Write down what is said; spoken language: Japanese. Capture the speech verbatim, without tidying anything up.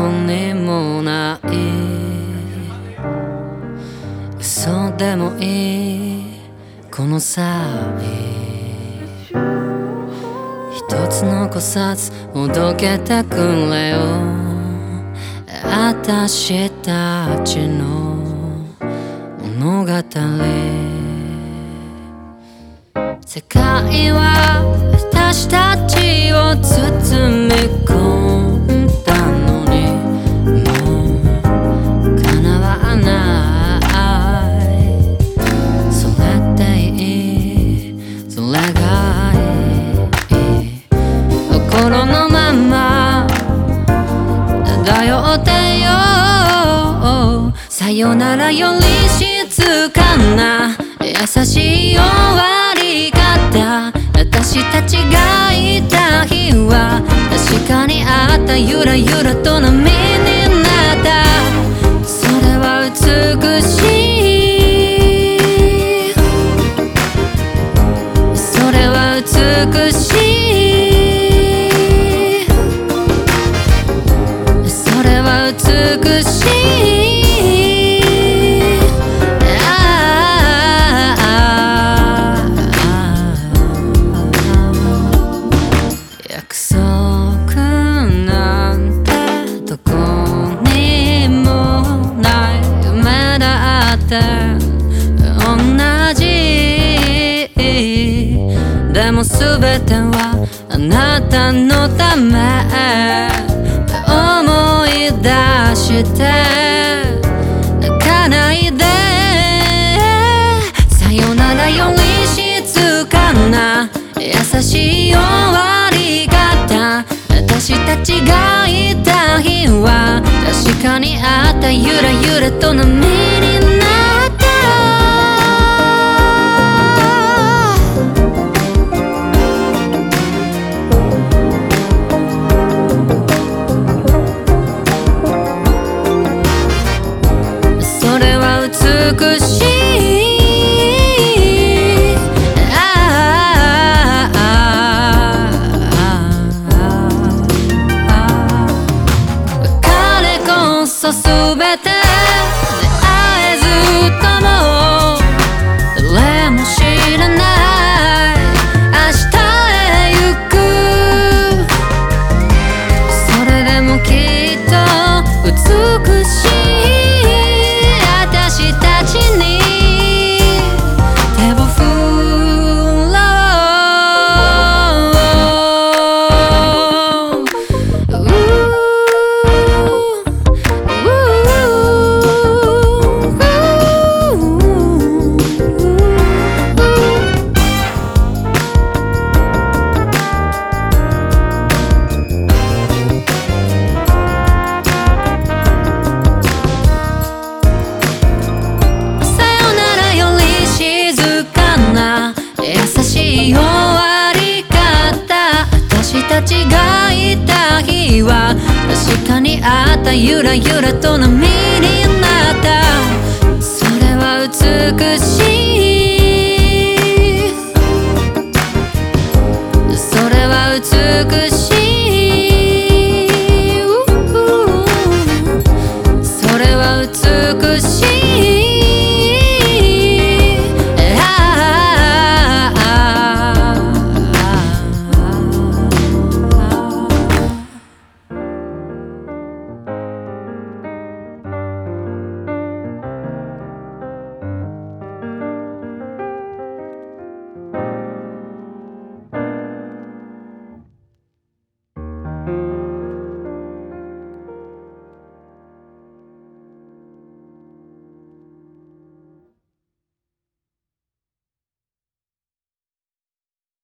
こにもない嘘でもいいこの際一つ残さずほどけてくれよ私たちの物語世界は私たちを包み込んだのにもう叶わないそれっていいそれがいい心のまま漂ってよさよならより静かな優しい終わり方私たちがいた日は確かにあったゆらゆらと波になったそれは美しいそれは美しいそれは美しい同じでも全てはあなたのため思い出して泣かないでさよならより静かな優しい終わり方私たちがいた日は確かにあったゆらゆらと波になったそれは美しいすべて出会えずとも誰も知らない明日へ行くそれでもきっと美しい私たちに手を振ろう優しい終わり方私たちがいた日は確かにあったゆらゆらと波になったそれは美しいそれは美しいそれは美しい